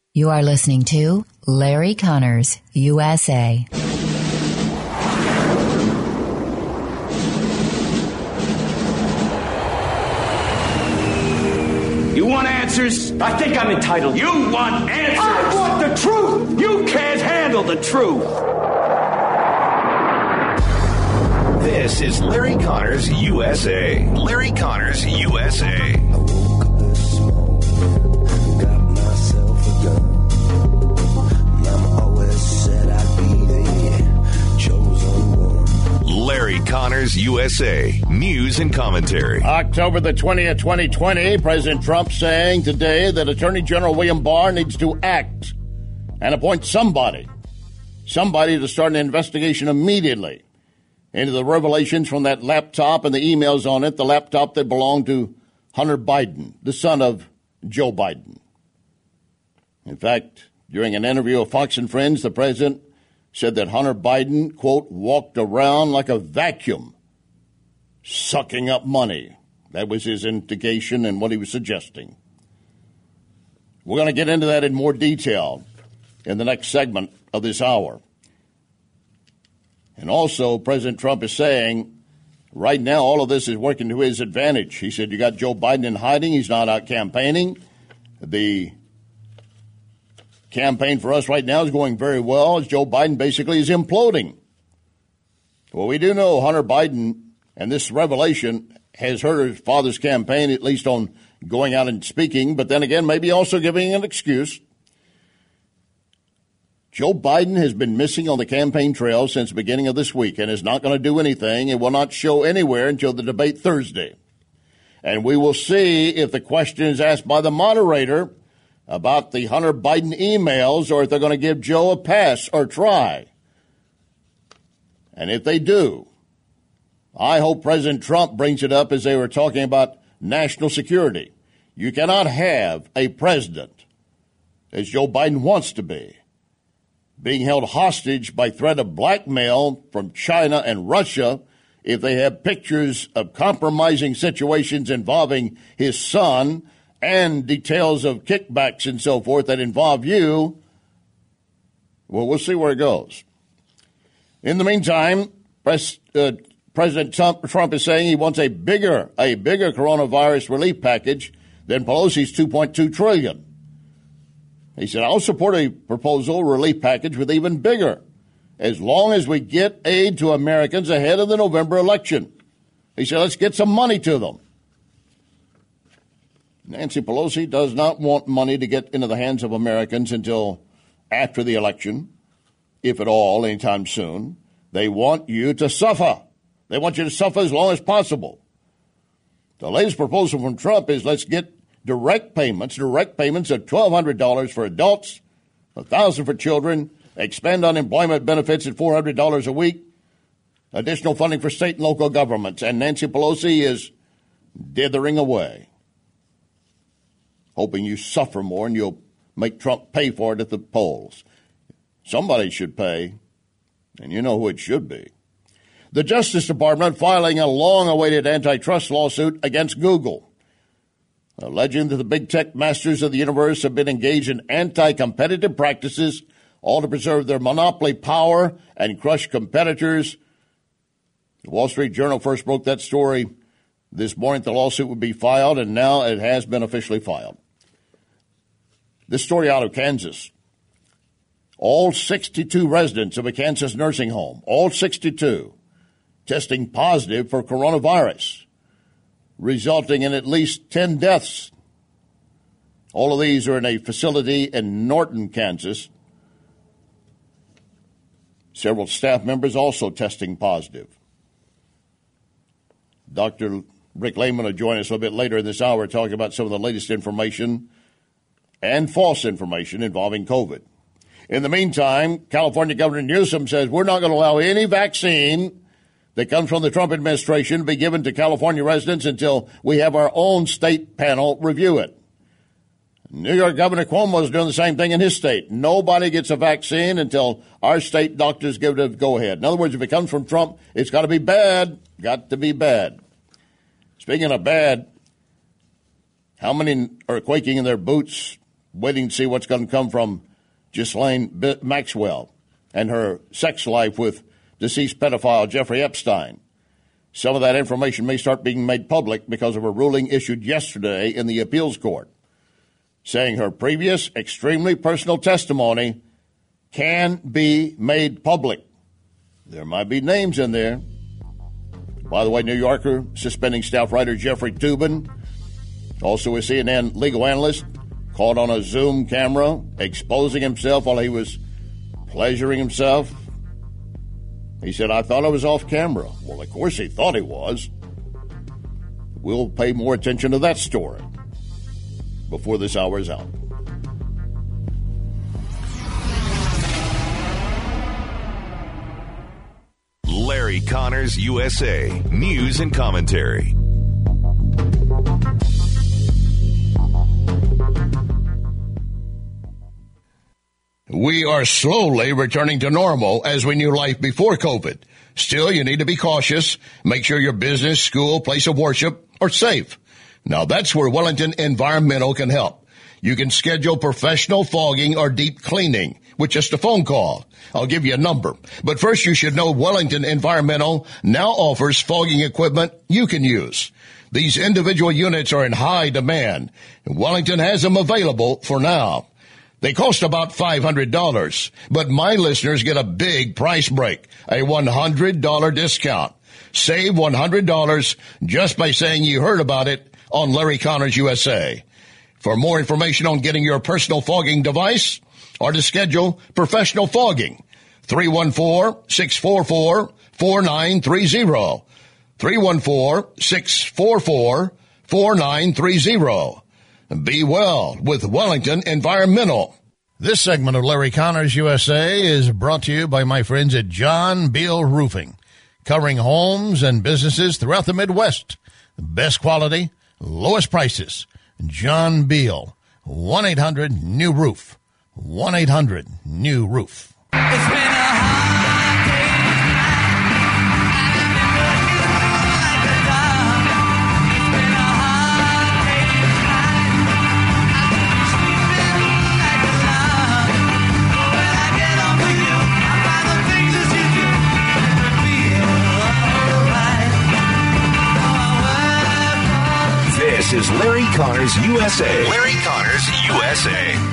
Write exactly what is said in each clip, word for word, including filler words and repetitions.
You are listening to Larry Connors, U S A. You want answers? I think I'm entitled. You want answers? I want the truth! You can't handle the truth! This is Larry Connors, U S A. Larry Connors, U S A. Larry Connors, U S A. News and commentary. October the twentieth, twenty twenty, President Trump saying today that Attorney General William Barr needs to act and appoint somebody, somebody to start an investigation immediately into the revelations from that laptop and the emails on it, the laptop that belonged to Hunter Biden, the son of Joe Biden. In fact, during an interview with Fox and Friends, the president said that Hunter Biden, quote, walked around like a vacuum, sucking up money. That was his indication and what he was suggesting. We're going to get into that in more detail in the next segment of this hour. And also, President Trump is saying right now all of this is working to his advantage. He said you got Joe Biden in hiding. He's not out campaigning. The campaign for us right now is going very well as Joe Biden basically is imploding. Well, we do know Hunter Biden, and this revelation has hurt his father's campaign, at least on going out and speaking, but then again, maybe also giving an excuse. Joe Biden has been missing on the campaign trail since the beginning of this week and is not going to do anything and will not show anywhere until the debate Thursday. And we will see if the question is asked by the moderator about the Hunter Biden emails or if they're going to give Joe a pass or try. And if they do, I hope President Trump brings it up as they were talking about national security. You cannot have a president, as Joe Biden wants to be, being held hostage by threat of blackmail from China and Russia if they have pictures of compromising situations involving his son and details of kickbacks and so forth that involve you. Well, we'll see where it goes. In the meantime, Pres- uh, President Trump, Trump is saying he wants a bigger, a bigger coronavirus relief package than Pelosi's two point two trillion dollars. He said, I'll support a proposal relief package with even bigger, as long as we get aid to Americans ahead of the November election. He said, let's get some money to them. Nancy Pelosi does not want money to get into the hands of Americans until after the election, if at all, anytime soon. They want you to suffer. They want you to suffer as long as possible. The latest proposal from Trump is let's get direct payments, direct payments of twelve hundred dollars for adults, one thousand dollars for children, expand unemployment benefits at four hundred dollars a week, additional funding for state and local governments. And Nancy Pelosi is dithering away, hoping you suffer more and you'll make Trump pay for it at the polls. Somebody should pay, and you know who it should be. The Justice Department filing a long-awaited antitrust lawsuit against Google, alleging that the big tech masters of the universe have been engaged in anti-competitive practices, all to preserve their monopoly power and crush competitors. The Wall Street Journal first broke that story this morning. The lawsuit would be filed, and now it has been officially filed. This story out of Kansas. All sixty-two residents of a Kansas nursing home, all sixty-two, testing positive for coronavirus, resulting in at least ten deaths. All of these are in a facility in Norton, Kansas. Several staff members also testing positive. Doctor Rick Lehman will join us a little bit later in this hour talking about some of the latest information and false information involving COVID. In the meantime, California Governor Newsom says we're not going to allow any vaccine that comes from the Trump administration to be given to California residents until we have our own state panel review it. New York Governor Cuomo is doing the same thing in his state. Nobody gets a vaccine until our state doctors give it a go-ahead. In other words, if it comes from Trump, it's got to be bad. Got to be bad. Speaking of bad, how many are quaking in their boots waiting to see what's going to come from Ghislaine B- Maxwell and her sex life with deceased pedophile Jeffrey Epstein. Some of that information may start being made public because of a ruling issued yesterday in the appeals court, saying her previous extremely personal testimony can be made public. There might be names in there. By the way, New Yorker suspending staff writer Jeffrey Toobin, also a C N N legal analyst, caught on a Zoom camera exposing himself while he was pleasuring himself. He said, I thought I was off camera. Well, of course he thought he was. We'll pay more attention to that story before this hour is out. Larry Connors, U S A. News and commentary. We are slowly returning to normal as we knew life before COVID. Still, you need to be cautious. Make sure your business, school, place of worship are safe. Now, that's where Wellington Environmental can help. You can schedule professional fogging or deep cleaning with just a phone call. I'll give you a number. But first, you should know Wellington Environmental now offers fogging equipment you can use. These individual units are in high demand, and Wellington has them available for now. They cost about five hundred dollars, but my listeners get a big price break, a one hundred dollars discount. Save one hundred dollars just by saying you heard about it on Larry Connors U S A. For more information on getting your personal fogging device or to schedule professional fogging, three one four, six four four, four nine three zero. three one four, six four four, four nine three zero. Be well with Wellington Environmental. This segment of Larry Connors U S A is brought to you by my friends at John Beal Roofing, covering homes and businesses throughout the Midwest. The best quality, lowest prices. John Beal, one eight hundred new roof. one eight hundred new roof. It's been a hard day This is Larry Connors U S A. Larry Connors U S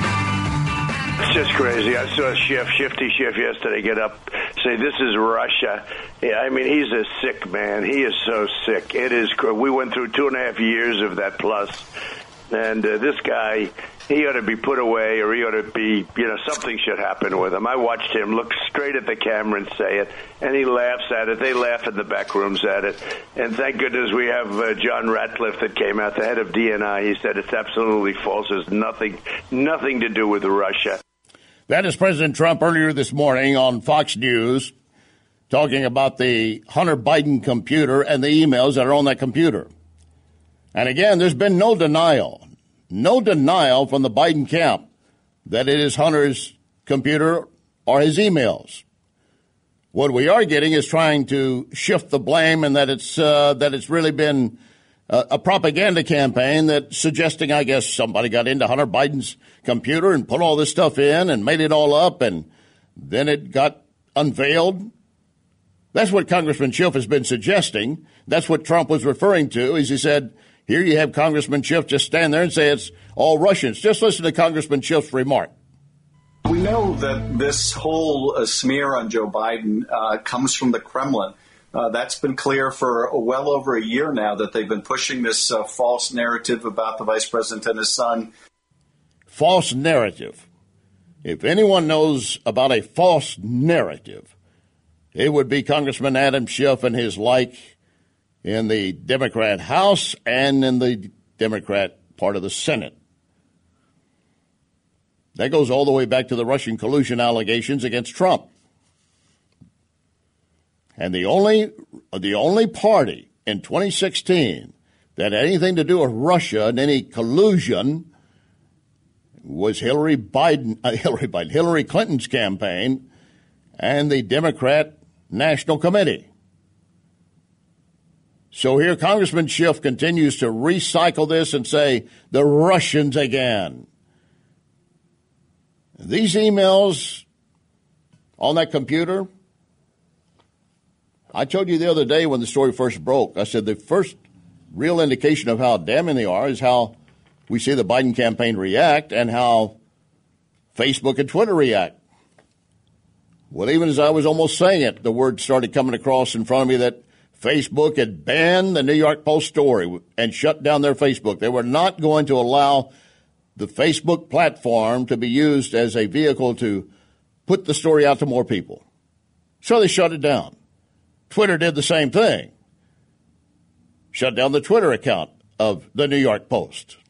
A. It's just crazy. I saw Schiff, Shifty Schiff yesterday get up, say this is Russia. Yeah, I mean, he's a sick man. He is so sick. It is. We went through two and a half years of that plus, and uh, this guy, he ought to be put away, or he ought to be, you know, something should happen with him. I watched him look straight at the camera and say it, and he laughs at it. They laugh in the back rooms at it. And thank goodness we have uh, John Ratcliffe that came out, the head of D N I. He said it's absolutely false. There's nothing, nothing to do with Russia. That is President Trump earlier this morning on Fox News talking about the Hunter Biden computer and the emails that are on that computer. And again, there's been no denial. No denial from the Biden camp that it is Hunter's computer or his emails. What we are getting is trying to shift the blame, and that it's uh, that it's really been a, a propaganda campaign that suggesting, I guess, somebody got into Hunter Biden's computer and put all this stuff in and made it all up, and then it got unveiled. That's what Congressman Schiff has been suggesting. That's what Trump was referring to, as he said, here you have Congressman Schiff just stand there and say it's all Russians. Just listen to Congressman Schiff's remark. We know that this whole uh, smear on Joe Biden uh, comes from the Kremlin. Uh, that's been clear for well over a year now, that they've been pushing this uh, false narrative about the vice president and his son. False narrative. If anyone knows about a false narrative, it would be Congressman Adam Schiff and his like in the Democrat House and in the Democrat part of the Senate. That goes all the way back to the Russian collusion allegations against Trump. And the only the only party in twenty sixteen that had anything to do with Russia and any collusion was Hillary Biden, uh, Hillary Biden, Hillary Clinton's campaign and the Democrat National Committee. So here Congressman Schiff continues to recycle this and say the Russians again. These emails on that computer, I told you the other day when the story first broke, I said the first real indication of how damning they are is how we see the Biden campaign react and how Facebook and Twitter react. Well, even as I was almost saying it, the word started coming across in front of me that Facebook had banned the New York Post story and shut down their Facebook. They were not going to allow the Facebook platform to be used as a vehicle to put the story out to more people. So they shut it down. Twitter did the same thing. Shut down the Twitter account of the New York Post.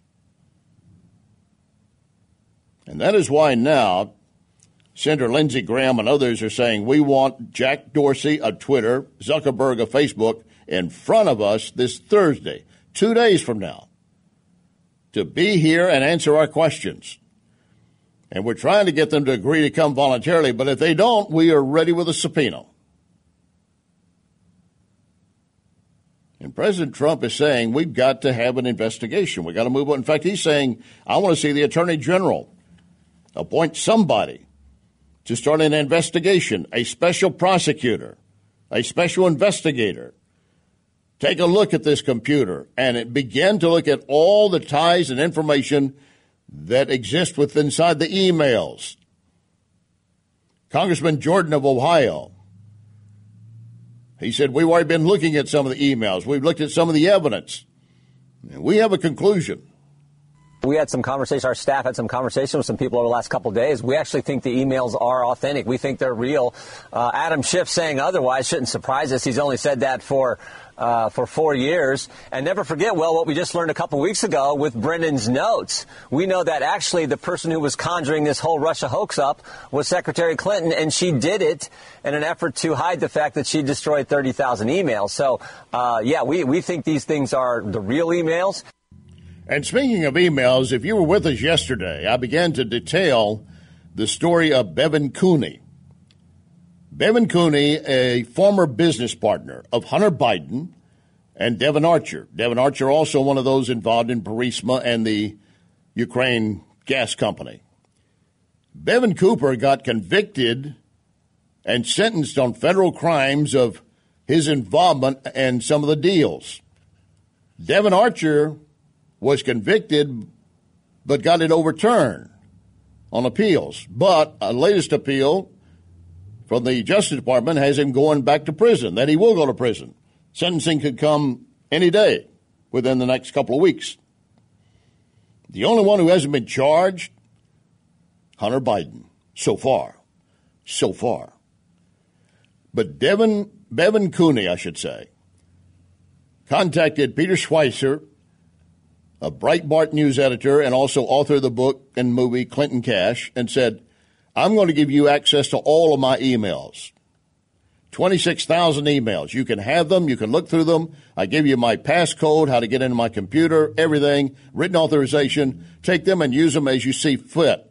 And that is why now Senator Lindsey Graham and others are saying we want Jack Dorsey of Twitter, Zuckerberg of Facebook in front of us this Thursday, two days from now, to be here and answer our questions. And we're trying to get them to agree to come voluntarily, but if they don't, we are ready with a subpoena. And President Trump is saying we've got to have an investigation. We've got to move on. In fact, he's saying, I want to see the Attorney General appoint somebody to start an investigation, a special prosecutor, a special investigator. Take a look at this computer and begin to look at all the ties and information that exist within inside the emails. Congressman Jordan of Ohio, he said, we've already been looking at some of the emails. We've looked at some of the evidence. And we have a conclusion. We had some conversation, our staff had some conversation with some people over the last couple of days. We actually think the emails are authentic. We think they're real. Uh, Adam Schiff saying otherwise shouldn't surprise us. He's only said that for uh, for four years. And never forget, well, what we just learned a couple weeks ago with Brendan's notes. We know that actually the person who was conjuring this whole Russia hoax up was Secretary Clinton, and she did it in an effort to hide the fact that she destroyed thirty thousand emails. So, uh, yeah, we, we think these things are the real emails. And speaking of emails, if you were with us yesterday, I began to detail the story of Bevan Cooney. Bevan Cooney, a former business partner of Hunter Biden and Devon Archer. Devon Archer also one of those involved in Burisma and the Ukraine gas company. Bevan Cooper got convicted and sentenced on federal crimes of his involvement in some of the deals. Devon Archer was convicted but got it overturned on appeals. But a latest appeal from the Justice Department has him going back to prison, that he will go to prison. Sentencing could come any day within the next couple of weeks. The only one who hasn't been charged, Hunter Biden, so far. So far. But Devin, Bevan Cooney, I should say, contacted Peter Schweizer, a Breitbart news editor and also author of the book and movie Clinton Cash, and said, I'm going to give you access to all of my emails. twenty-six thousand emails. You can have them. You can look through them. I give you my passcode, how to get into my computer, everything, written authorization. Take them and use them as you see fit.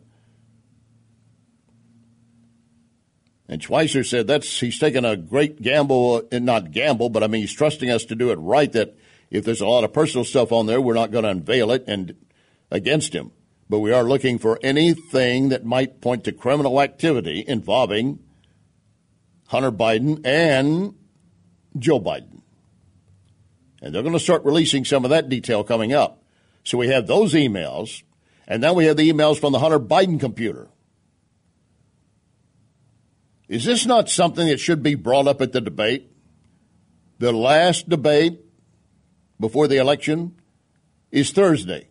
And Schweizer said that's he's taking a great gamble, and not gamble, but I mean he's trusting us to do it right, that if there's a lot of personal stuff on there, we're not going to unveil it and against him. But we are looking for anything that might point to criminal activity involving Hunter Biden and Joe Biden. And they're going to start releasing some of that detail coming up. So we have those emails, and then we have the emails from the Hunter Biden computer. Is this not something that should be brought up at the debate? The last debate before the election is Thursday.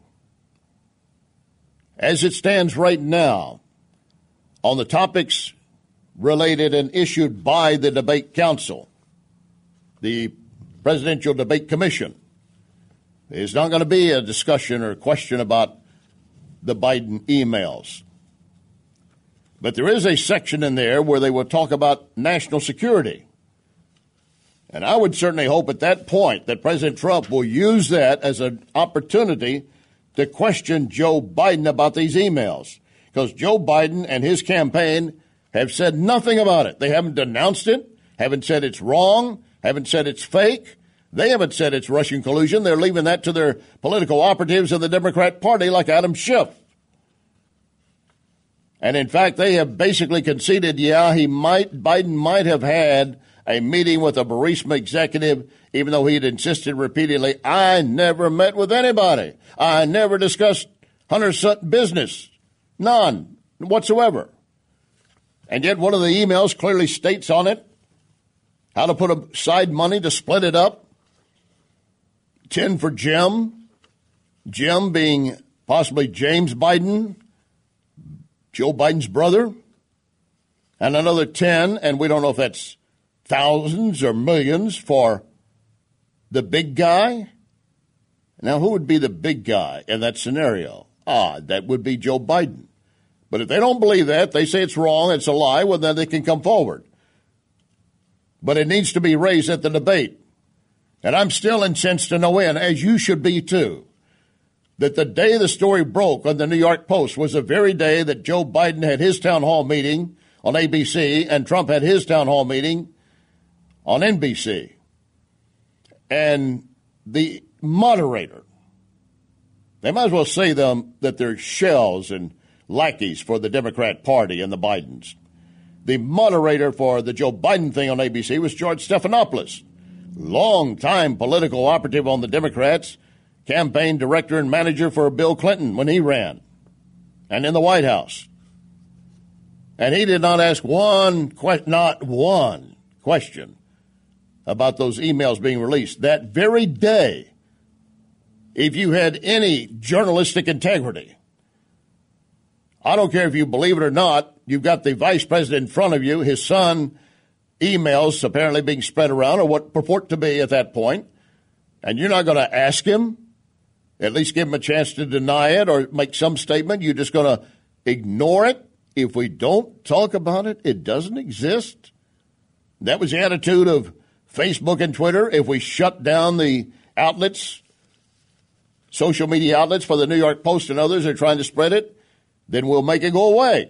As it stands right now, on the topics related and issued by the Debate Council, the Presidential Debate Commission, there's not going to be a discussion or question about the Biden emails. But there is a section in there where they will talk about national security. And I would certainly hope at that point that President Trump will use that as an opportunity to question Joe Biden about these emails. Because Joe Biden and his campaign have said nothing about it. They haven't denounced it, haven't said it's wrong, haven't said it's fake. They haven't said it's Russian collusion. They're leaving that to their political operatives in the Democrat Party like Adam Schiff. And in fact, they have basically conceded, yeah, he might, Biden might have had a meeting with a Burisma executive, even though he'd insisted repeatedly, I never met with anybody. I never discussed Hunter Sutton business. None whatsoever. And yet one of the emails clearly states on it how to put aside money to split it up. ten for Jim, Jim being possibly James Biden, Joe Biden's brother, and another ten, and we don't know if that's thousands or millions for the big guy. Now, who would be the big guy in that scenario? Ah, that would be Joe Biden. But if they don't believe that, they say it's wrong, it's a lie, well, then they can come forward. But it needs to be raised at the debate. And I'm still incensed to no end, as you should be too, that the day the story broke on the New York Post was the very day that Joe Biden had his town hall meeting on A B C and Trump had his town hall meeting on N B C. And the moderator, they might as well say them that they're shells and lackeys for the Democrat Party and the Bidens. The moderator for the Joe Biden thing on A B C was George Stephanopoulos, longtime political operative on the Democrats, campaign director and manager for Bill Clinton when he ran, and in the White House. And he did not ask one, que- not one question about those emails being released. That very day, if you had any journalistic integrity, I don't care if you believe it or not, you've got the vice president in front of you, his son, emails apparently being spread around, or what purport to be at that point, and you're not going to ask him, at least give him a chance to deny it or make some statement. You're just going to ignore it. If we don't talk about it, it doesn't exist. That was the attitude of Facebook and Twitter. If we shut down the outlets, social media outlets for the New York Post and others that are trying to spread it, then we'll make it go away.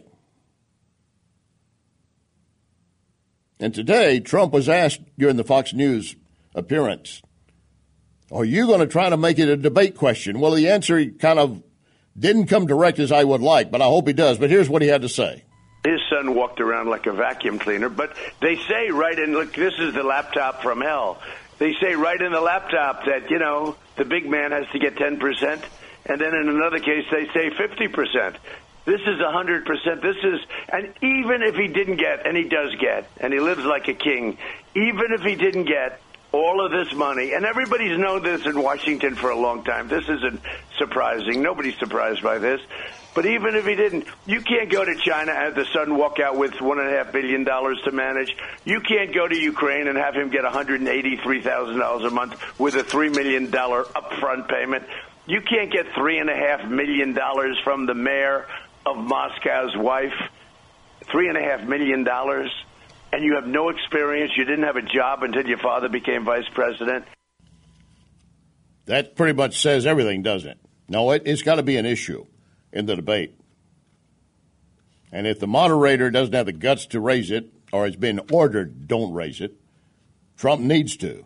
And today, Trump was asked during the Fox News appearance, are you going to try to make it a debate question? Well, the answer kind of didn't come direct as I would like, but I hope he does. But here's what he had to say. His son walked around like a vacuum cleaner, but they say right in, look, this is the laptop from hell. They say right in the laptop that, you know, the big man has to get ten percent, and then in another case they say fifty percent. This is one hundred percent. This is, and even if he didn't get, and he does get, and he lives like a king, even if he didn't get all of this money, and everybody's known this in Washington for a long time. This isn't surprising. Nobody's surprised by this. But even if he didn't, you can't go to China and have the son walk out with one and a half billion dollars to manage. You can't go to Ukraine and have him get one hundred eighty-three thousand dollars a month with a three million dollars upfront payment. You can't get three and a half million dollars from the mayor of Moscow's wife, three and a half million dollars, and you have no experience. You didn't have a job until your father became vice president. That pretty much says everything, doesn't it? No, it, it's got to be an issue in the debate. And if the moderator doesn't have the guts to raise it, or has been ordered, don't raise it, Trump needs to.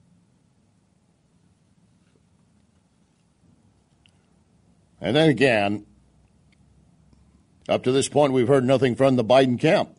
And then again, up to this point, we've heard nothing from the Biden camp.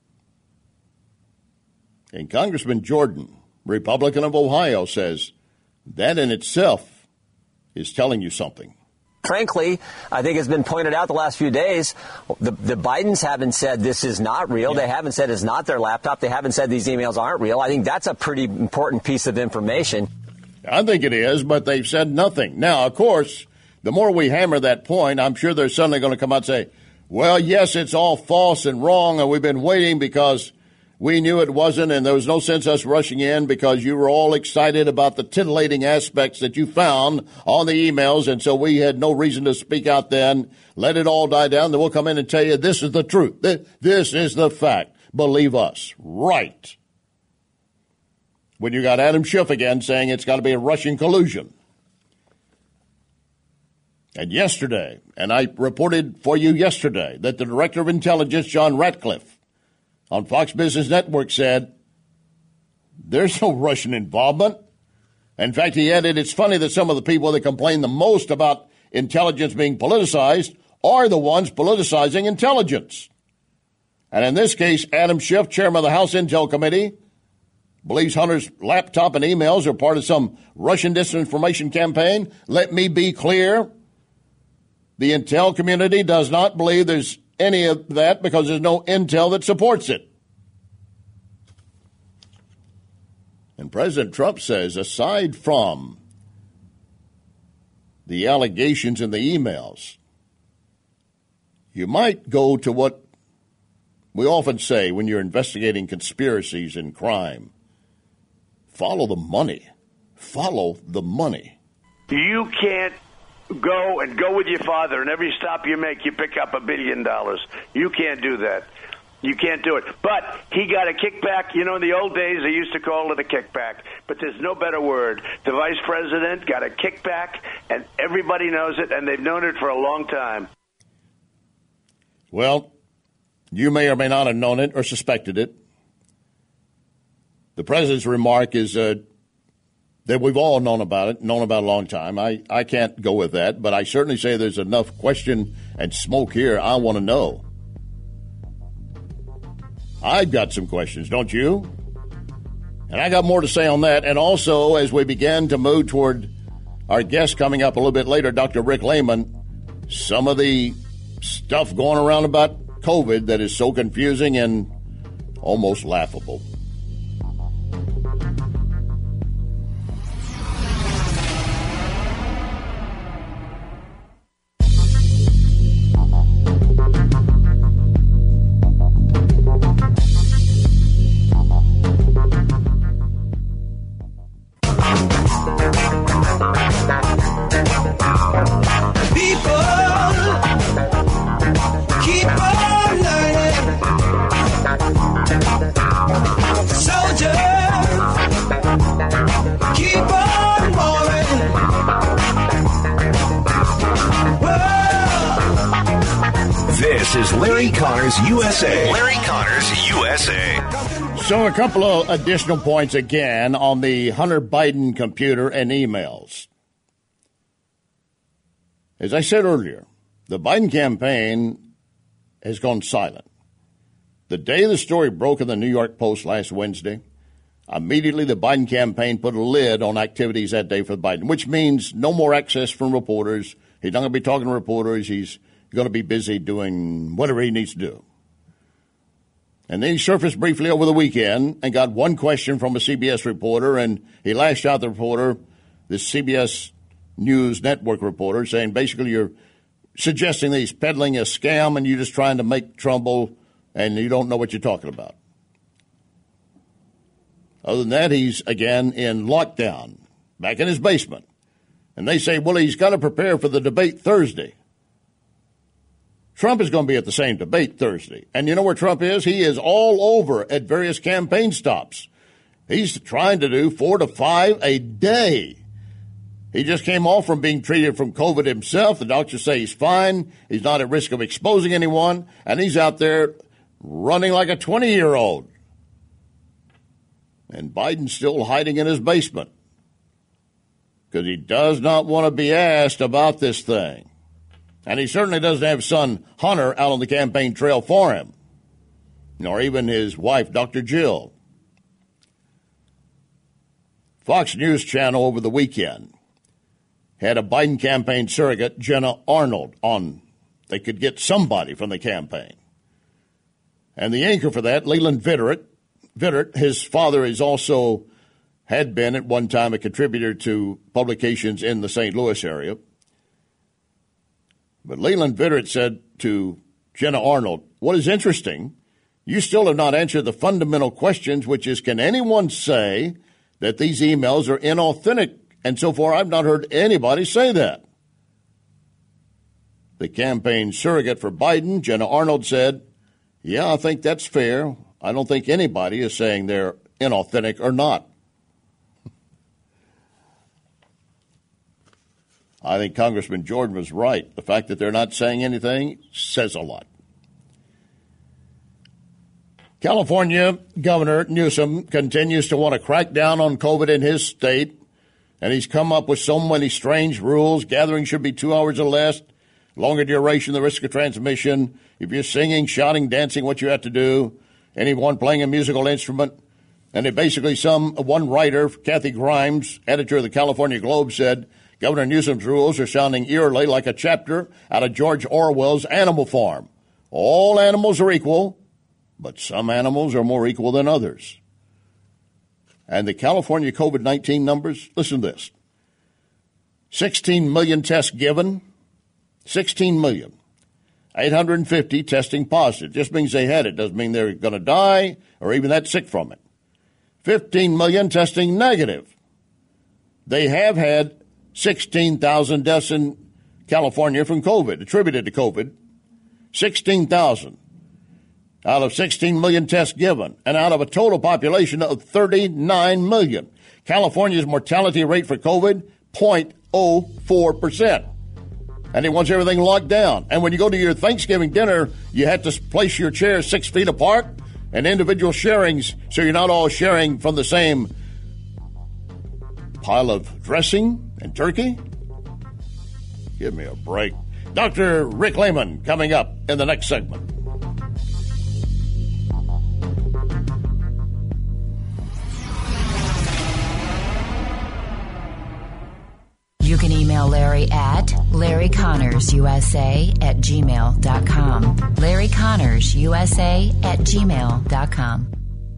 And Congressman Jordan, Republican of Ohio, says that in itself is telling you something. Frankly, I think it's been pointed out the last few days, the, the Bidens haven't said this is not real. Yeah. They haven't said it's not their laptop. They haven't said these emails aren't real. I think that's a pretty important piece of information. I think it is, but they've said nothing. Now, of course, the more we hammer that point, I'm sure they're suddenly going to come out and say, well, yes, it's all false and wrong, and we've been waiting because we knew it wasn't, and there was no sense us rushing in because you were all excited about the titillating aspects that you found on the emails, and so we had no reason to speak out then. Let it all die down, then we'll come in and tell you this is the truth. This is the fact. Believe us. Right. When you got Adam Schiff again saying it's got to be a Russian collusion. And yesterday, and I reported for you yesterday, that the Director of Intelligence, John Ratcliffe, on Fox Business Network said, there's no Russian involvement. In fact, he added, it's funny that some of the people that complain the most about intelligence being politicized are the ones politicizing intelligence. And in this case, Adam Schiff, chairman of the House Intel Committee, believes Hunter's laptop and emails are part of some Russian disinformation campaign. Let me be clear. The intel community does not believe there's any of that because there's no intel that supports it. And President Trump says, aside from the allegations in the emails, you might go to what we often say when you're investigating conspiracies and crime. Follow the money. Follow the money. You can't go and go with your father, and every stop you make, you pick up a billion dollars. You can't do that. You can't do it. But he got a kickback. You know, in the old days, they used to call it a kickback. But there's no better word. The vice president got a kickback, and everybody knows it, and they've known it for a long time. Well, you may or may not have known it or suspected it. The president's remark is uh, that we've all known about it, known about it a long time. I, I can't go with that, but I certainly say there's enough question and smoke here. I want to know. I've got some questions, don't you? And I got more to say on that. And also, as we begin to move toward our guest coming up a little bit later, Doctor Rick Lehman, some of the stuff going around about COVID that is so confusing and almost laughable. This is Larry Connors U S A. Larry Connors U S A. So a couple of additional points again on the Hunter Biden computer and emails. As I said earlier, the Biden campaign has gone silent. The day the story broke in the New York Post last Wednesday, immediately the Biden campaign put a lid on activities that day for Biden, which means no more access from reporters. He's not going to be talking to reporters. He's going to be busy doing whatever he needs to do. And then he surfaced briefly over the weekend and got one question from a C B S reporter, and he lashed out the reporter, this C B S News Network reporter, saying basically you're suggesting that he's peddling a scam and you're just trying to make trouble and you don't know what you're talking about. Other than that, he's again in lockdown, back in his basement. And they say, well, he's got to prepare for the debate Thursday. Trump is going to be at the same debate Thursday. And you know where Trump is? He is all over at various campaign stops. He's trying to do four to five a day. He just came off from being treated from COVID himself. The doctors say he's fine. He's not at risk of exposing anyone. And he's out there running like a twenty-year-old. And Biden's still hiding in his basement because he does not want to be asked about this thing. And he certainly doesn't have his son Hunter out on the campaign trail for him, nor even his wife, Doctor Jill. Fox News Channel over the weekend had a Biden campaign surrogate, Jenna Arnold, on. They could get somebody from the campaign. And the anchor for that, Leland Vittert, Vittert, his father is also, had been at one time a contributor to publications in the Saint Louis area. But Leland Vittert said to Jenna Arnold, what is interesting, you still have not answered the fundamental questions, which is, can anyone say that these emails are inauthentic? And so far, I've not heard anybody say that. The campaign surrogate for Biden, Jenna Arnold, said, yeah, I think that's fair. I don't think anybody is saying they're inauthentic or not. I think Congressman Jordan was right. The fact that they're not saying anything says a lot. California Governor Newsom continues to want to crack down on COVID in his state, and he's come up with so many strange rules. Gatherings should be two hours or less. longer duration, the risk of transmission. If you're singing, shouting, dancing, what you have to do. Anyone playing a musical instrument. And it basically some one writer, Kathy Grimes, editor of the California Globe, said Governor Newsom's rules are sounding eerily like a chapter out of George Orwell's Animal Farm. All animals are equal, but some animals are more equal than others. And the California COVID nineteen numbers, listen to this. sixteen million tests given, sixteen million. eight hundred fifty testing positive. Just means they had it. Doesn't mean they're going to die or even that sick from it. fifteen million testing negative. They have had sixteen thousand deaths in California from COVID, attributed to COVID. sixteen thousand out of sixteen million tests given, and out of a total population of thirty-nine million. California's mortality rate for COVID, zero point zero four percent. And it wants everything locked down. And when you go to your Thanksgiving dinner, you have to place your chairs six feet apart and individual sharings so you're not all sharing from the same pile of dressing and turkey. Give me a break. Doctor Rick Lehman coming up in the next segment. You can email Larry at Larry Connors U S A at gmail dot com. Larry Connors U S A at gmail dot com.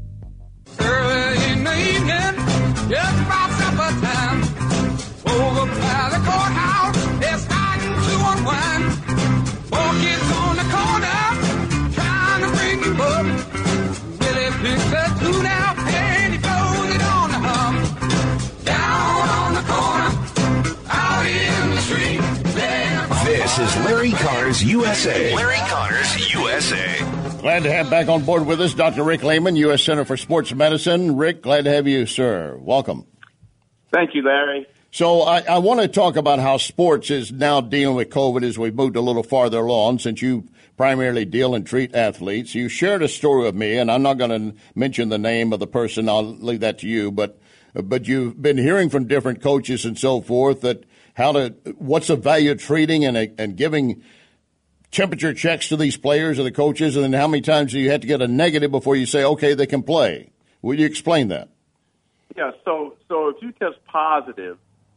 Early in the evening, just about supper time, over by the courthouse, they're starting to unwind. Four kids on the corner, trying to bring you up. Billy picks a tune out and he throws it on the hum. Down on the corner, out in the street. This is Larry Connors U S A. Larry Connors U S A. Glad to have back on board with us Doctor Rick Lehman, U S Center for Sports Medicine. Rick, glad to have you, sir. Welcome. Thank you, Larry. So I, I want to talk about how sports is now dealing with COVID as we've moved a little farther along, since you primarily deal and treat athletes. You shared a story with me, and I'm not going to mention the name of the person. I'll leave that to you. But but you've been hearing from different coaches and so forth that how to what's the value of treating and and giving temperature checks to these players or the coaches, and then how many times do you have to get a negative before you say, okay, they can play? Will you explain that? Yeah, so so if you test positive,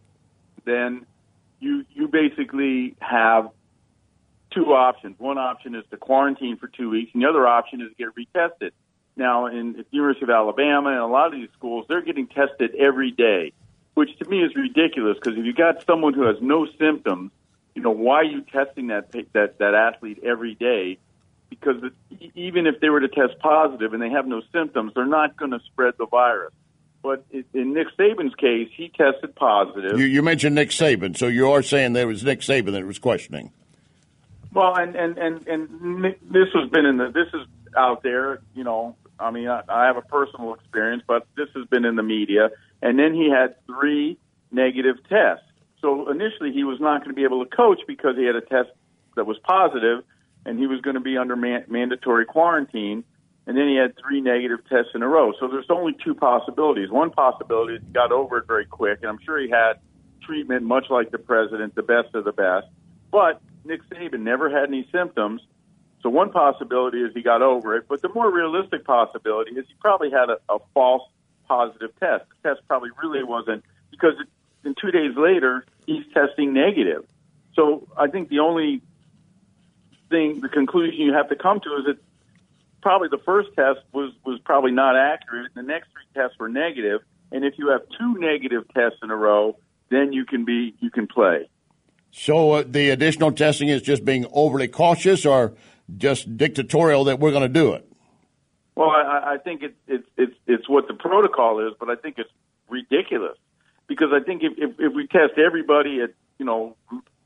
then you you basically have two options. One option is to quarantine for two weeks, and the other option is to get retested. Now, in at the University of Alabama and a lot of these schools, they're getting tested every day, which to me is ridiculous, because if you got someone who has no symptoms, you know, why are you testing that that that athlete every day? Because even if they were to test positive and they have no symptoms, they're not going to spread the virus. But in Nick Saban's case, he tested positive. You, you mentioned Nick Saban, so you are saying there was Nick Saban that was questioning. Well, and and and, and Nick, this has been in the this is out there. You know, I mean, I, I have a personal experience, but this has been in the media. And then he had three negative tests. So initially, he was not going to be able to coach because he had a test that was positive, and he was going to be under man- mandatory quarantine. And then he had three negative tests in a row. So there's only two possibilities. One possibility is he got over it very quick, and I'm sure he had treatment much like the president, the best of the best. But Nick Saban never had any symptoms. So one possibility is he got over it. But the more realistic possibility is he probably had a, a false positive test. The test probably really wasn't, because it, and two days later, he's testing negative. So I think the only thing, the conclusion you have to come to is that probably the first test was, was probably not accurate. The next three tests were negative. And if you have two negative tests in a row, then you can be you can play. So uh, the additional testing is just being overly cautious, or just dictatorial that we're going to do it? Well, I, I think it's it's it's it's what the protocol is, but I think it's ridiculous. Because I think if, if, if we test everybody at, you know,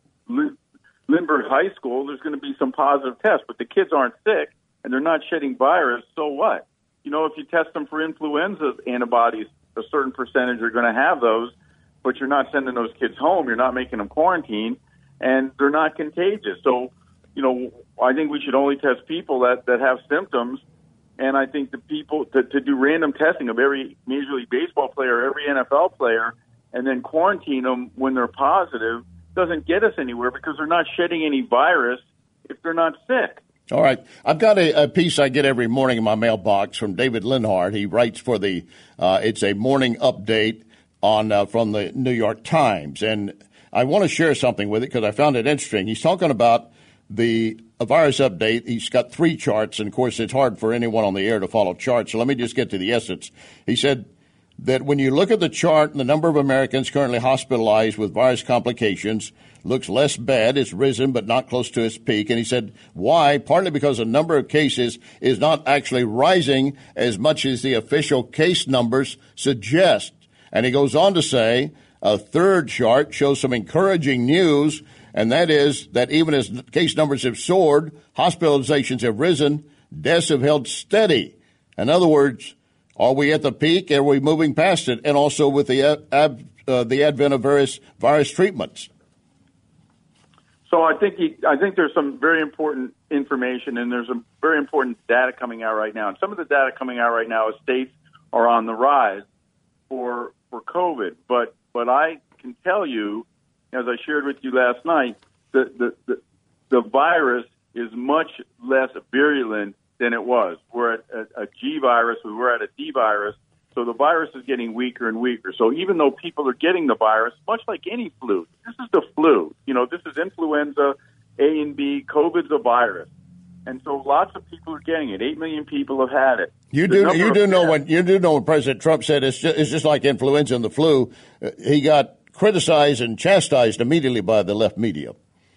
Lindbergh High School, there's going to be some positive tests. But the kids aren't sick, and they're not shedding virus, so what? You know, if you test them for influenza antibodies, a certain percentage are going to have those, but you're not sending those kids home. You're not making them quarantine, and they're not contagious. So, you know, I think we should only test people that, that have symptoms. And I think the people to, to do random testing of every Major League Baseball player, every N F L player, and then quarantine them when they're positive doesn't get us anywhere because they're not shedding any virus if they're not sick. All right. I've got a, a piece I get every morning in my mailbox from David Linhart. He writes for the, uh, it's a morning update on uh, from the New York Times. And I want to share something with it because I found it interesting. He's talking about the a virus update. He's got three charts. And, of course, it's hard for anyone on the air to follow charts. So let me just get to the essence. He said that when you look at the chart, the number of Americans currently hospitalized with virus complications looks less bad. It's risen, but not close to its peak. And he said, why? Partly because the number of cases is not actually rising as much as the official case numbers suggest. And he goes on to say, a third chart shows some encouraging news, and that is that even as case numbers have soared, hospitalizations have risen, deaths have held steady. In other words, are we at the peak? Are we moving past it? And also with the, ab, uh, the advent of various virus treatments. So I think he, I think there's some very important information, and there's some very important data coming out right now. And some of the data coming out right now is states are on the rise for for COVID. But but I can tell you, as I shared with you last night, the the the, the virus is much less virulent than it was. We're at a, a G virus, we were at a D virus. So the virus is getting weaker and weaker. So even though people are getting the virus, much like any flu, this is the flu. You know, this is influenza A and B. COVID's a virus. And so lots of people are getting it. Eight million people have had it. You do you do know what you do know what President Trump said. It's just, it's just like influenza and the flu. Uh, he got criticized and chastised immediately by the left media.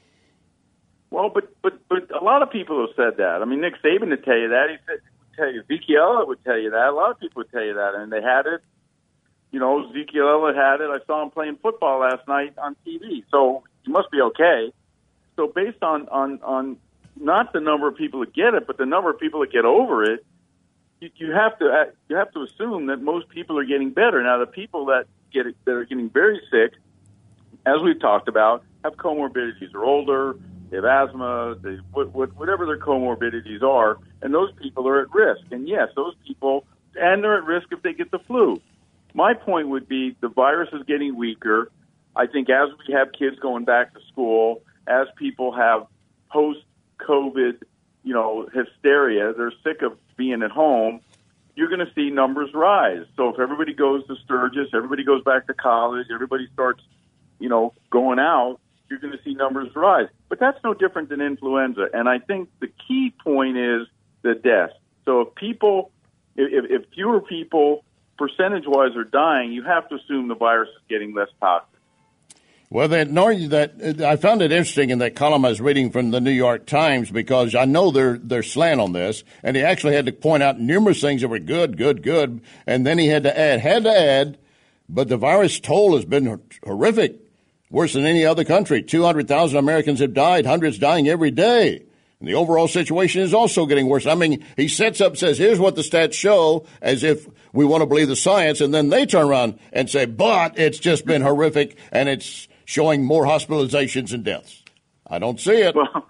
Well, but but but a lot of people have said that. I mean, Nick Saban would tell you that. He said. Tell you, Ezekiel Elliott would tell you that. A lot of people would tell you that, and they had it. You know, Ezekiel Elliott had it. I saw him playing football last night on T V, so he must be okay. So based on on on not the number of people that get it, but the number of people that get over it, you, you have to you have to assume that most people are getting better. Now, the people that get it, that are getting very sick, as we've talked about, have comorbidities. They're older. They have asthma, they, what, what, whatever their comorbidities are, and those people are at risk. And yes, those people, and they're at risk if they get the flu. My point would be the virus is getting weaker. I think as we have kids going back to school, as people have post-COVID, you know, hysteria, they're sick of being at home, you're going to see numbers rise. So if everybody goes to Sturgis, everybody goes back to college, everybody starts, you know, going out, you're going to see numbers rise. But that's no different than influenza. And I think the key point is the deaths. So if people, if, if fewer people percentage-wise are dying, you have to assume the virus is getting less toxic. Well, that, that I found it interesting in that column I was reading from the New York Times because I know they're, they're slant on this, and he actually had to point out numerous things that were good, good, good, and then he had to add, had to add, but the virus toll has been horrific. Worse than any other country. two hundred thousand Americans have died, hundreds dying every day. And the overall situation is also getting worse. I mean, he sets up, says, here's what the stats show, as if we want to believe the science, and then they turn around and say, but it's just been horrific, and it's showing more hospitalizations and deaths. I don't see it. Well,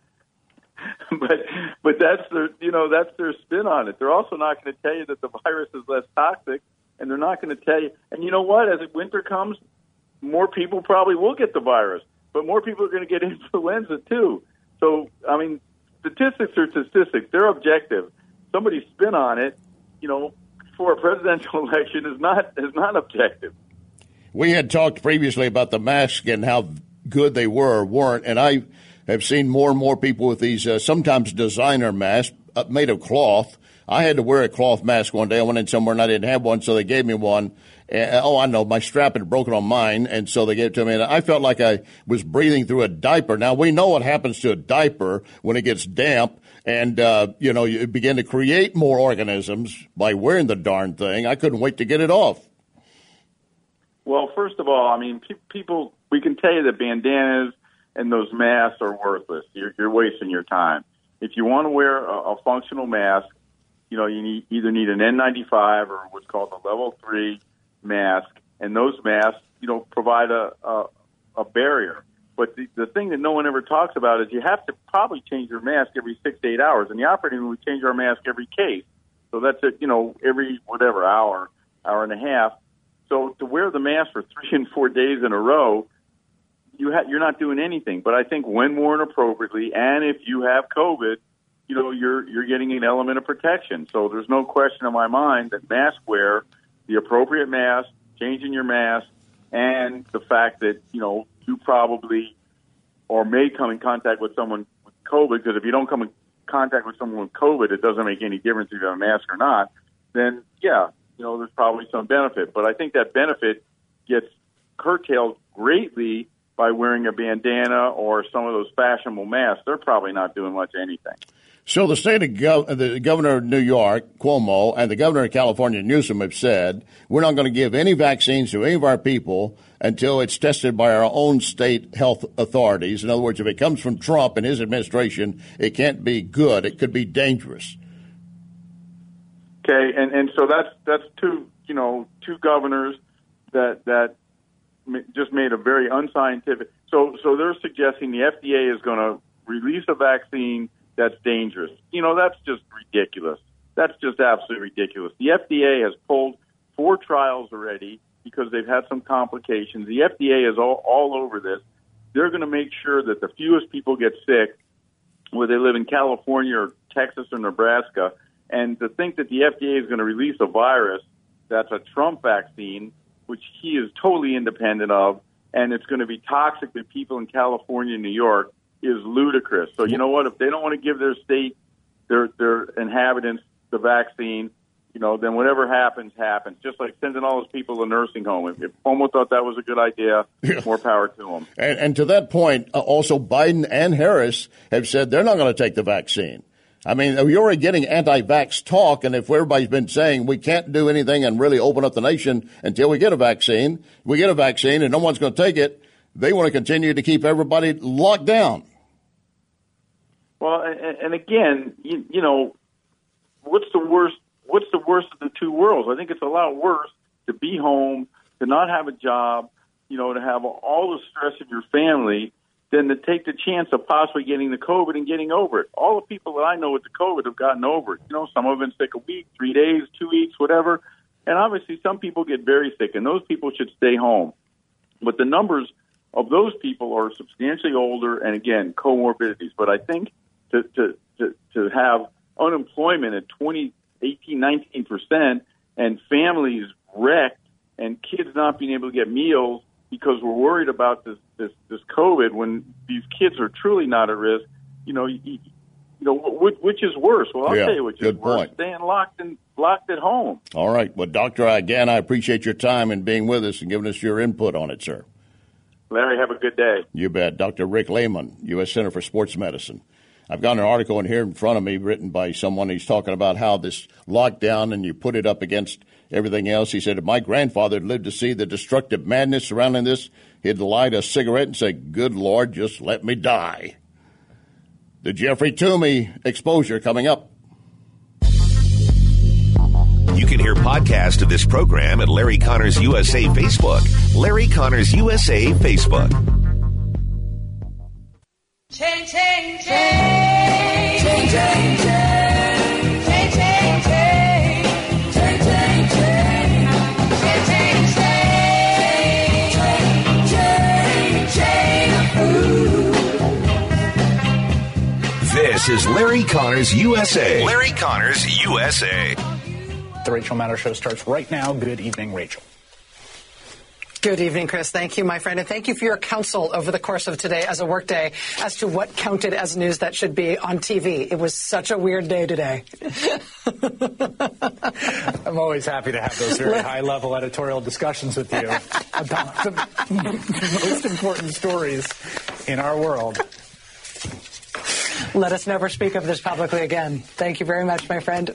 but but that's their, you know, that's their spin on it. They're also not going to tell you that the virus is less toxic, and they're not going to tell you. And you know what? As winter comes, more people probably will get the virus, but more people are going to get influenza too. So, I mean, statistics are statistics. They're objective. Somebody's spin on it, you know, for a presidential election is not is not objective. We had talked previously about the masks and how good they were or weren't, and I have seen more and more people with these uh, sometimes designer masks uh, made of cloth. I had to wear a cloth mask one day. I went in somewhere and I didn't have one, so they gave me one. Uh, oh, I know, my strap had broken on mine, and so they gave it to me. And I felt like I was breathing through a diaper. Now, we know what happens to a diaper when it gets damp, and, uh, you know, you begin to create more organisms by wearing the darn thing. I couldn't wait to get it off. Well, first of all, I mean, pe- people, we can tell you that bandanas and those masks are worthless. You're, you're wasting your time. If you want to wear a, a functional mask, you know, you need, either need an N ninety-five or what's called a level three mask, and those masks, you know, provide a, a, a barrier. But the, the thing that no one ever talks about is you have to probably change your mask every six to eight hours. In the operating room, we change our mask every case. So that's, it, you know, every whatever hour, hour and a half. So to wear the mask for three and four days in a row, you ha- you're not doing anything. But I think when worn appropriately, and if you have COVID, you know, you're you're getting an element of protection. So there's no question in my mind that mask wear, the appropriate mask, changing your mask, and the fact that, you know, you probably or may come in contact with someone with COVID, because if you don't come in contact with someone with COVID, it doesn't make any difference if you have a mask or not, then, yeah, you know, there's probably some benefit. But I think that benefit gets curtailed greatly by wearing a bandana or some of those fashionable masks. They're probably not doing much anything. So the state of gov- the governor of New York, Cuomo, and the governor of California, Newsom, have said we're not going to give any vaccines to any of our people until it's tested by our own state health authorities. In other words, if it comes from Trump and his administration, it can't be good. It could be dangerous. Okay, and, and so that's that's two you know two governors that that just made a very unscientific. So so they're suggesting the F D A is going to release a vaccine that's dangerous. You know, that's just ridiculous. That's just absolutely ridiculous. The F D A has pulled four trials already because they've had some complications. The F D A is all, all over this. They're going to make sure that the fewest people get sick, whether they live in California or Texas or Nebraska. And to think that the F D A is going to release a virus that's a Trump vaccine, which he is totally independent of, and it's going to be toxic to people in California and New York, is ludicrous. So you know what? If they don't want to give their state, their their inhabitants the vaccine, you know, then whatever happens, happens. Just like sending all those people to a nursing home. If, if Cuomo thought that was a good idea, more power to him. And, and to that point, uh, also Biden and Harris have said they're not going to take the vaccine. I mean, you're already getting anti-vax talk, and if everybody's been saying we can't do anything and really open up the nation until we get a vaccine, we get a vaccine and no one's going to take it, they want to continue to keep everybody locked down. Well, and, and again, you, you know, what's the worst? What's the worst of the two worlds? I think it's a lot worse to be home, to not have a job, you know, to have all the stress of your family, than to take the chance of possibly getting the COVID and getting over it. All the people that I know with the COVID have gotten over it. You know, some have been sick a week, three days, two weeks, whatever. And obviously some people get very sick, and those people should stay home. But the numbers of those people are substantially older and, again, comorbidities. But I think to to to, to have unemployment at twenty, eighteen, nineteen percent and families wrecked and kids not being able to get meals because we're worried about this, this, this COVID when these kids are truly not at risk, you know, you, you know, which, which is worse? Well, I'll yeah, tell you which is worse. Point. Staying locked and locked at home. All right. Well, Doctor, again, I appreciate your time and being with us and giving us your input on it, sir. Larry, have a good day. You bet. Doctor Rick Lehman, U S Center for Sports Medicine. I've got an article in here in front of me written by someone. He's talking about how this lockdown, and you put it up against everything else. He said, if my grandfather had lived to see the destructive madness surrounding this, he'd light a cigarette and say, good Lord, just let me die. The Jeffrey Toomey exposure coming up. You can hear podcast of this program at Larry Connors U S A Facebook. Larry Connors U S A Facebook. Change, change, change, change, change, change, change, change, change, change, change, change, change, change, change. This is Larry Connors U S A. Larry Connors U S A. The Rachel Maddow Show starts right now. Good evening, Rachel. Good evening, Chris. Thank you, my friend. And thank you for your counsel over the course of today as a work day as to what counted as news that should be on T V. It was such a weird day today. I'm always happy to have those very high-level editorial discussions with you about the most important stories in our world. Let us never speak of this publicly again. Thank you very much, my friend.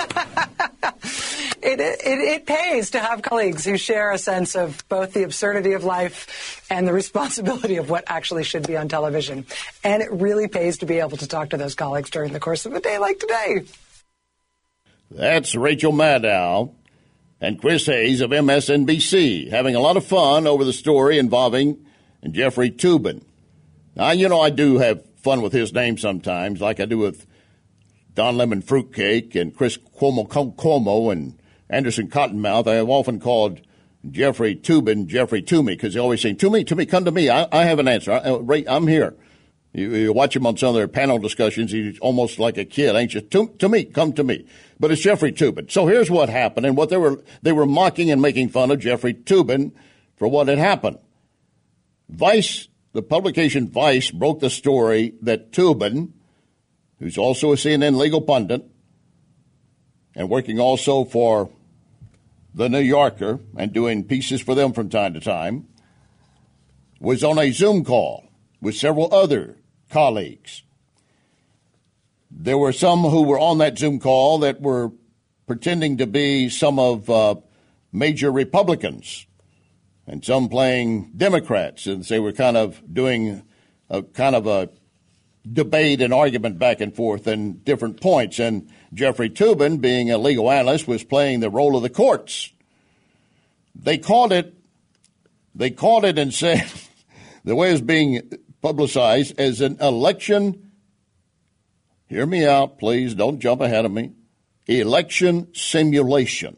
It, it, it pays to have colleagues who share a sense of both the absurdity of life and the responsibility of what actually should be on television. And it really pays to be able to talk to those colleagues during the course of a day like today. That's Rachel Maddow and Chris Hayes of M S N B C having a lot of fun over the story involving Jeffrey Toobin. Now, you know, I do have fun with his name sometimes, like I do with Don Lemon Fruitcake and Chris Cuomo, Cuomo and Anderson Cottonmouth. I have often called Jeffrey Toobin, Jeffrey Toomey, because they always say, Toomey, Toomey, come to me. I, I have an answer. I, Ray, I'm here. You, you watch him on some of their panel discussions. He's almost like a kid, anxious. To, to me, come to me. But it's Jeffrey Toobin. So here's what happened, and what they were they were mocking and making fun of Jeffrey Toobin for what had happened. Vice, the publication Vice, broke the story that Toobin, who's also a C N N legal pundit and working also for The New Yorker and doing pieces for them from time to time, was on a Zoom call with several other colleagues. There were some who were on that Zoom call that were pretending to be some of uh, major Republicans and some playing Democrats, and they were kind of doing a kind of a debate and argument back and forth and different points. And Jeffrey Toobin, being a legal analyst, was playing the role of the courts. They called it, they called it and said, the way it's being publicized as an election, hear me out, please, don't jump ahead of me, election simulation.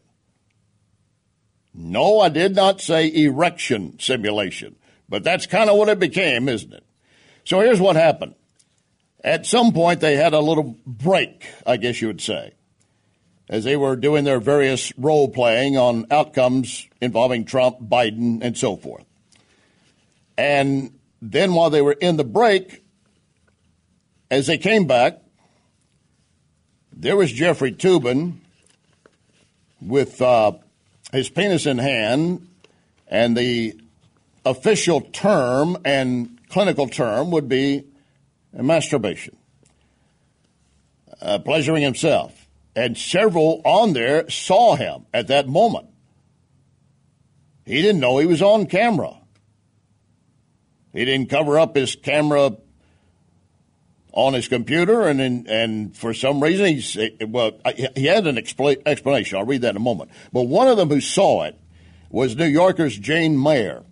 No, I did not say erection simulation, but that's kind of what it became, isn't it? So here's what happened. At some point, they had a little break, I guess you would say, as they were doing their various role-playing on outcomes involving Trump, Biden, and so forth. And then while they were in the break, as they came back, there was Jeffrey Toobin with uh, his penis in hand, and the official term and clinical term would be masturbation, uh, pleasuring himself. And several on there saw him at that moment. He didn't know he was on camera. He didn't cover up his camera on his computer, and and, and for some reason, he's, well, he had an expl- explanation. I'll read that in a moment. But one of them who saw it was New Yorker's Jane Mayer.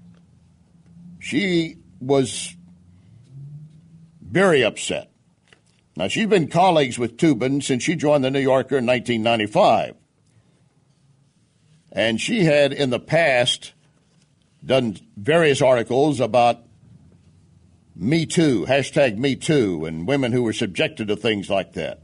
She was very upset. Now, she's been colleagues with Toobin since she joined the New Yorker in nineteen ninety-five. And she had in the past done various articles about Me Too, hashtag Me Too, and women who were subjected to things like that,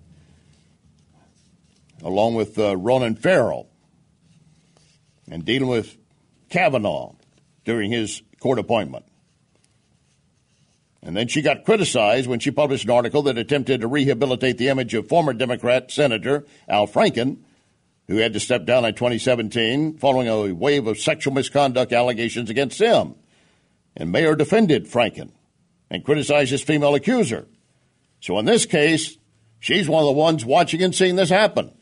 along with uh, Ronan Farrow, and dealing with Kavanaugh during his court appointment. And then she got criticized when she published an article that attempted to rehabilitate the image of former Democrat Senator Al Franken, who had to step down in twenty seventeen following a wave of sexual misconduct allegations against him. And Mayer defended Franken and criticized his female accuser. So in this case, she's one of the ones watching and seeing this happen.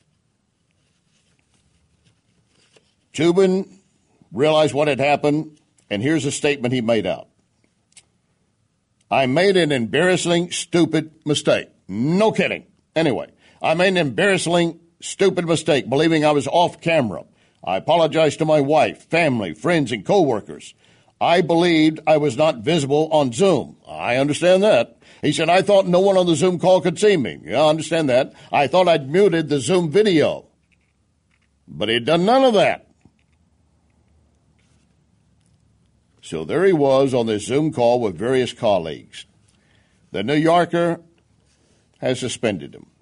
Toobin realized what had happened, and here's a statement he made out. I made an embarrassing, stupid mistake. No kidding. Anyway, I made an embarrassing, stupid mistake believing I was off camera. I apologize to my wife, family, friends, and coworkers. I believed I was not visible on Zoom. I understand that. He said, I thought no one on the Zoom call could see me. Yeah, I understand that. I thought I'd muted the Zoom video. But he'd done none of that. So there he was on this Zoom call with various colleagues. The New Yorker has suspended him.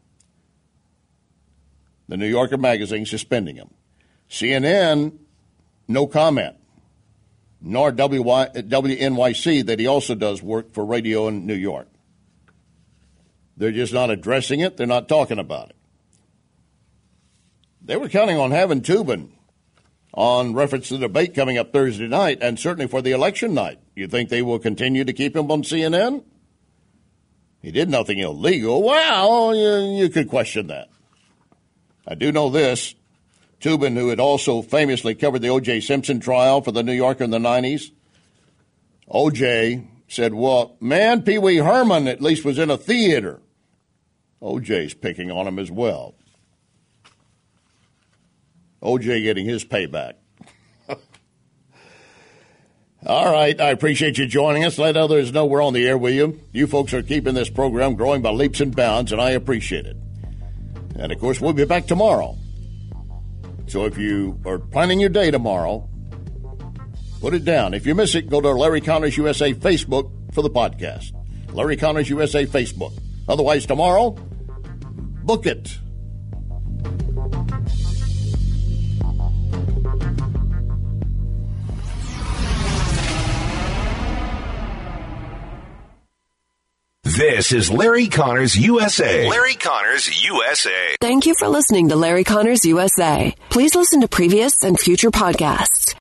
The New Yorker magazine suspending him. C N N, no comment. Nor W N Y C, that he also does work for radio in New York. They're just not addressing it. They're not talking about it. They were counting on having Toobin on reference to the debate coming up Thursday night, and certainly for the election night. You think they will continue to keep him on C N N? He did nothing illegal. Well, you, you could question that. I do know this. Toobin, who had also famously covered the O J Simpson trial for the New Yorker in the nineties, O J said, well, man, Pee Wee Herman at least was in a theater. O J's picking on him as well. O J getting his payback. All right, I appreciate you joining us. Let others know we're on the air with you. You folks are keeping this program growing by leaps and bounds, and I appreciate it. And, of course, we'll be back tomorrow. So if you are planning your day tomorrow, put it down. If you miss it, go to Larry Connors U S A Facebook for the podcast. Larry Connors U S A Facebook. Otherwise, tomorrow, book it. This is Larry Connors U S A. Larry Connors U S A. Thank you for listening to Larry Connors U S A. Please listen to previous and future podcasts